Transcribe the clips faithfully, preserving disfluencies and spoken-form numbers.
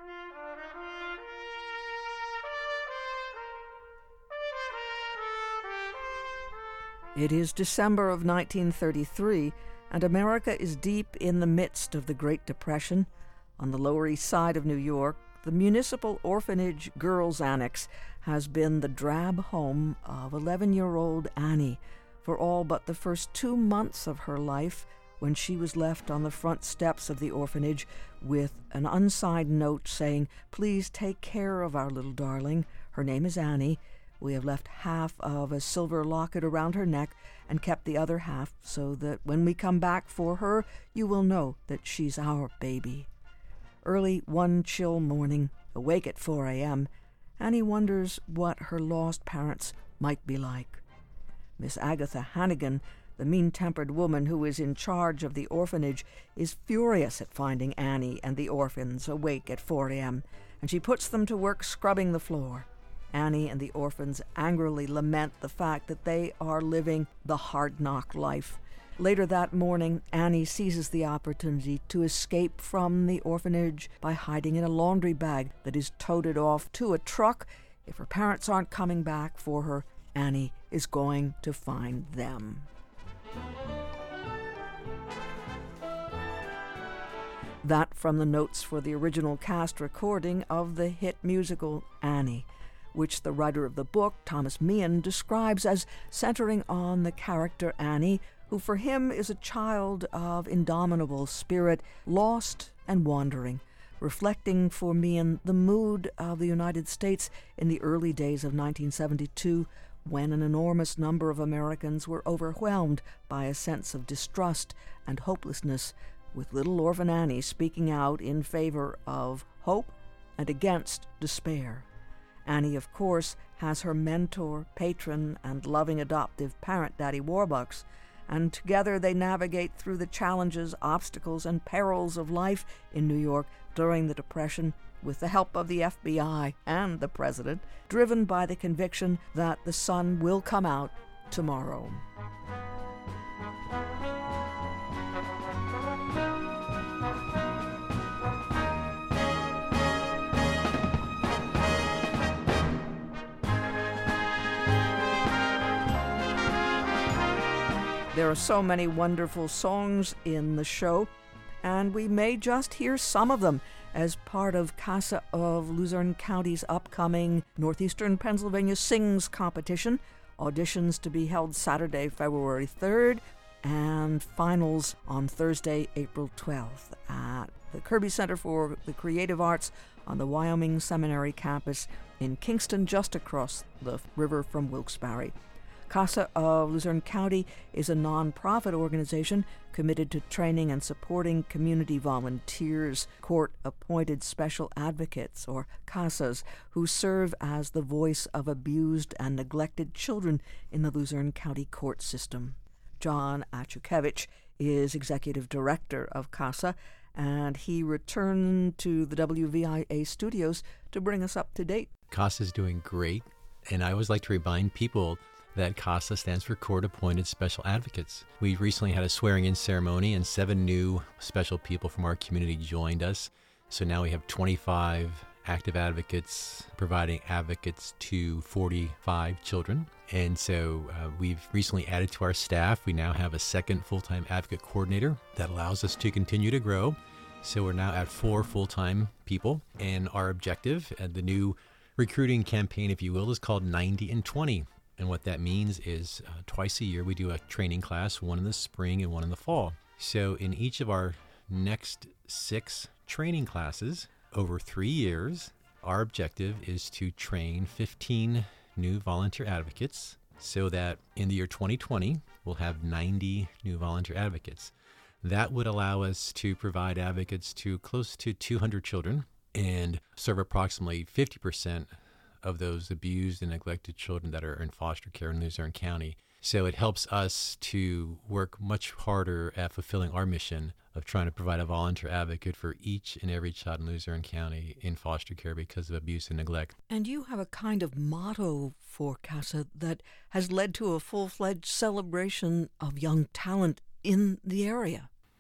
It is December of nineteen thirty-three, and America is deep in the midst of the Great Depression. On the Lower East Side of New York, the Municipal Orphanage Girls Annex has been the drab home of eleven-year-old Annie for all but the first two months of her life, when she was left on the front steps of the orphanage with an unsigned note saying, "Please take care of our little darling. Her name is Annie. We have left half of a silver locket around her neck and kept the other half so that when we come back for her, you will know that she's our baby." Early one chill morning, awake at four a.m., Annie wonders what her lost parents might be like. Miss Agatha Hannigan, the mean-tempered woman who is in charge of the orphanage, is furious at finding Annie and the orphans awake at four a.m., and she puts them to work scrubbing the floor. Annie and the orphans angrily lament the fact that they are living the hard-knock life. Later that morning, Annie seizes the opportunity to escape from the orphanage by hiding in a laundry bag that is toted off to a truck. If her parents aren't coming back for her, Annie is going to find them. That from the notes for the original cast recording of the hit musical Annie, which the writer of the book, Thomas Meehan, describes as centering on the character Annie, who for him is a child of indomitable spirit, lost and wandering, reflecting for Meehan the mood of the United States in the early days of nineteen seventy-two, when an enormous number of Americans were overwhelmed by a sense of distrust and hopelessness, with little orphan Annie speaking out in favor of hope and against despair. Annie, of course, has her mentor, patron, and loving adoptive parent, Daddy Warbucks, and together they navigate through the challenges, obstacles, and perils of life in New York during the Depression with the help of the F B I and the President, driven by the conviction that the sun will come out tomorrow. There are so many wonderful songs in the show, and we may just hear some of them as part of CASA of Luzerne County's upcoming Northeastern Pennsylvania Sings competition, auditions to be held Saturday, February third, and finals on Thursday, April twelfth at the Kirby Center for the Creative Arts on the Wyoming Seminary campus in Kingston, just across the river from Wilkes-Barre. CASA of Luzerne County is a nonprofit organization committed to training and supporting community volunteers, court-appointed special advocates, or CASAs, who serve as the voice of abused and neglected children in the Luzerne County court system. John Achukevich is executive director of CASA, and he returned to the W V I A studios to bring us up to date. CASA is doing great, and I always like to remind people that CASA stands for Court-Appointed Special Advocates. We recently had a swearing-in ceremony, and seven new special people from our community joined us. So now we have twenty-five active advocates providing advocates to forty-five children. And so uh, we've recently added to our staff. We now have a second full-time advocate coordinator that allows us to continue to grow. So we're now at four full-time people. And our objective, and the new recruiting campaign, if you will, is called ninety and twenty. And what that means is uh, twice a year we do a training class, one in the spring and one in the fall. So in each of our next six training classes over three years, our objective is to train fifteen new volunteer advocates so that in the year twenty twenty, we'll have ninety new volunteer advocates. That would allow us to provide advocates to close to two hundred children and serve approximately fifty percent of those abused and neglected children that are in foster care in Luzerne County. So it helps us to work much harder at fulfilling our mission of trying to provide a volunteer advocate for each and every child in Luzerne County in foster care because of abuse and neglect. And you have a kind of motto for CASA that has led to a full-fledged celebration of young talent in the area.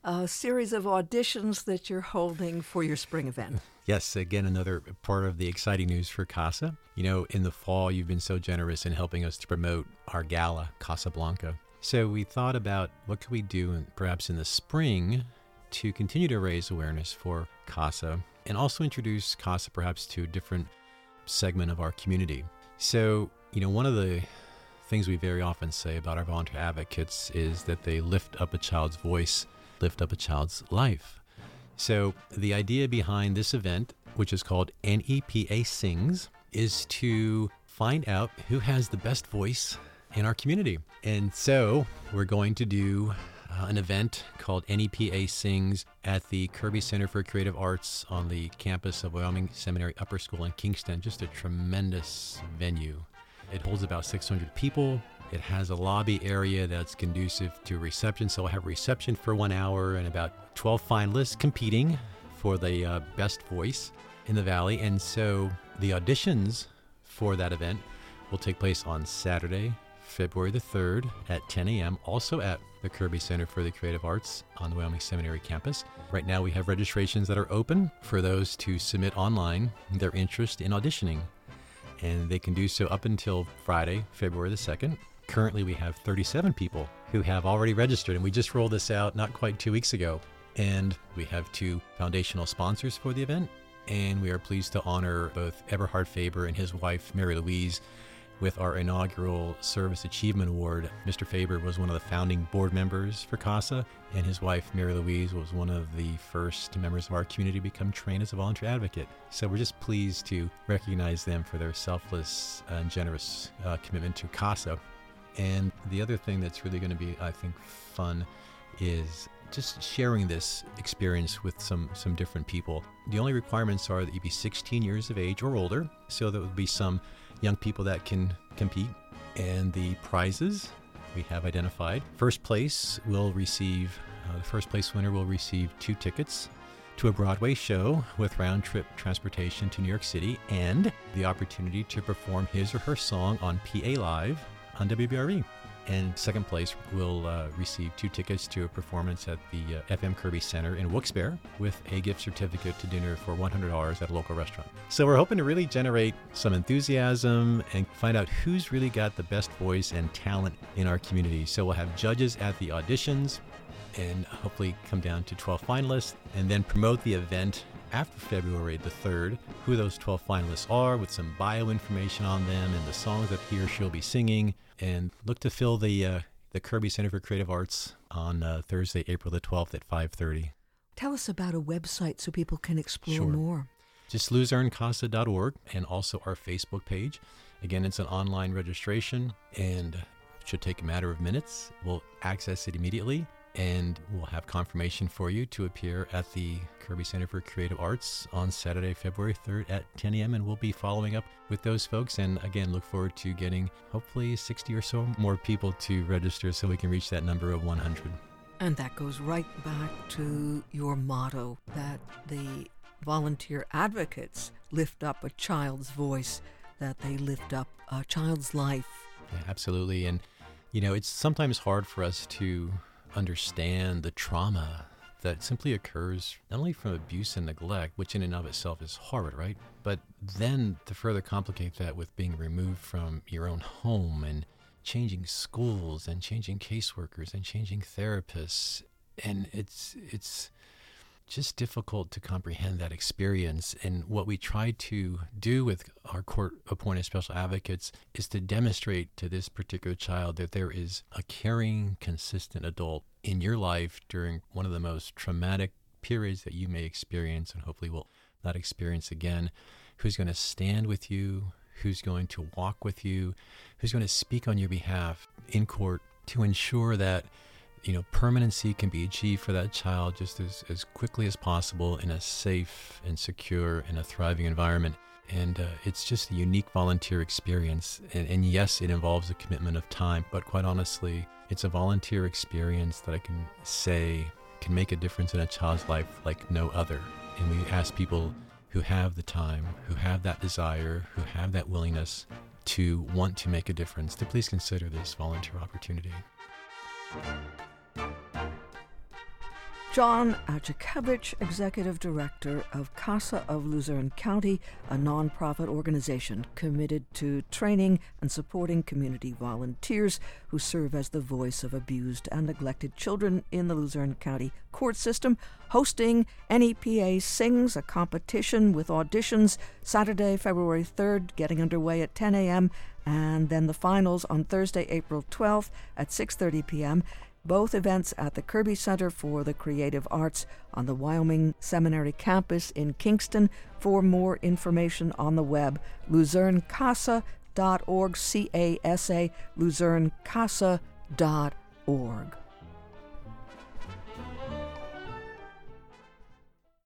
a series of auditions that you're holding for your spring event. Yes, again, another part of the exciting news for CASA. You know, in the fall, you've been so generous in helping us to promote our gala, Casablanca. So we thought about what could we do in, perhaps in the spring to continue to raise awareness for CASA and also introduce CASA perhaps to a different segment of our community. So, you know, one of the things we very often say about our volunteer advocates is that they lift up a child's voice, lift up a child's life. So the idea behind this event, which is called N E P A Sings, is to find out who has the best voice in our community. And so we're going to do uh, an event called N E P A Sings at the Kirby Center for Creative Arts on the campus of Wyoming Seminary Upper School in Kingston. Just a tremendous venue. It holds about six hundred people. It has a lobby area that's conducive to reception. So we'll have reception for one hour and about twelve finalists competing for the uh, best voice in the Valley. And so the auditions for that event will take place on Saturday, February the third at ten a.m., also at the Kirby Center for the Creative Arts on the Wyoming Seminary campus. Right now we have registrations that are open for those to submit online their interest in auditioning. And they can do so up until Friday, February the second. Currently, we have thirty-seven people who have already registered, and we just rolled this out not quite two weeks ago. And we have two foundational sponsors for the event, and we are pleased to honor both Eberhard Faber and his wife, Mary Louise, with our inaugural Service Achievement Award. Mister Faber was one of the founding board members for CASA, and his wife, Mary Louise, was one of the first members of our community to become trained as a volunteer advocate. So we're just pleased to recognize them for their selfless and generous uh, commitment to CASA. And the other thing that's really going to be, I think, fun is just sharing this experience with some, some different people. The only requirements are that you be sixteen years of age or older, so there will be some young people that can compete. And the prizes we have identified. First place will receive, uh, the first place winner will receive two tickets to a Broadway show with round-trip transportation to New York City and the opportunity to perform his or her song on P A Live on W B R E. And second place will uh, receive two tickets to a performance at the uh, F M Kirby Center in Wilkes-Barre with a gift certificate to dinner for one hundred dollars at a local restaurant. So we're hoping to really generate some enthusiasm and find out who's really got the best voice and talent in our community. So we'll have judges at the auditions and hopefully come down to twelve finalists and then promote the event after February the third, who those twelve finalists are with some bio information on them and the songs that he or she will be singing, and look to fill the uh, the Kirby Center for Creative Arts on uh, Thursday, April the twelfth at five thirty. Tell us about a website so people can explore Sure. more. Just luzerne casa dot org and also our Facebook page. Again, it's an online registration and it should take a matter of minutes. We'll access it immediately and we'll have confirmation for you to appear at the Kirby Center for Creative Arts on Saturday, February third at ten a.m. And we'll be following up with those folks. And again, look forward to getting hopefully sixty or so more people to register so we can reach that number of one hundred. And that goes right back to your motto that the volunteer advocates lift up a child's voice, that they lift up a child's life. Yeah, absolutely. And, you know, it's sometimes hard for us to understand the trauma that simply occurs not only from abuse and neglect, which in and of itself is horrid, right? But then to further complicate that with being removed from your own home and changing schools and changing caseworkers and changing therapists. And it's it's just difficult to comprehend that experience. And what we try to do with our court-appointed special advocates is to demonstrate to this particular child that there is a caring, consistent adult in your life during one of the most traumatic periods that you may experience and hopefully will not experience again, who's going to stand with you, who's going to walk with you, who's going to speak on your behalf in court to ensure that, you know, permanency can be achieved for that child just as, as quickly as possible in a safe and secure and a thriving environment. And uh, it's just a unique volunteer experience. And, and yes, it involves a commitment of time, but quite honestly, it's a volunteer experience that I can say can make a difference in a child's life like no other. And we ask people who have the time, who have that desire, who have that willingness to want to make a difference, to please consider this volunteer opportunity. John Ajikevich, Executive Director of CASA of Luzerne County, a nonprofit organization committed to training and supporting community volunteers who serve as the voice of abused and neglected children in the Luzerne County court system, hosting N E P A Sings, a competition with auditions Saturday, February third, getting underway at ten a.m., and then the finals on Thursday, April twelfth at six thirty p.m., both events at the Kirby Center for the Creative Arts on the Wyoming Seminary campus in Kingston. For more information on the web, luzerne casa dot org, C A S A, luzerne casa dot org.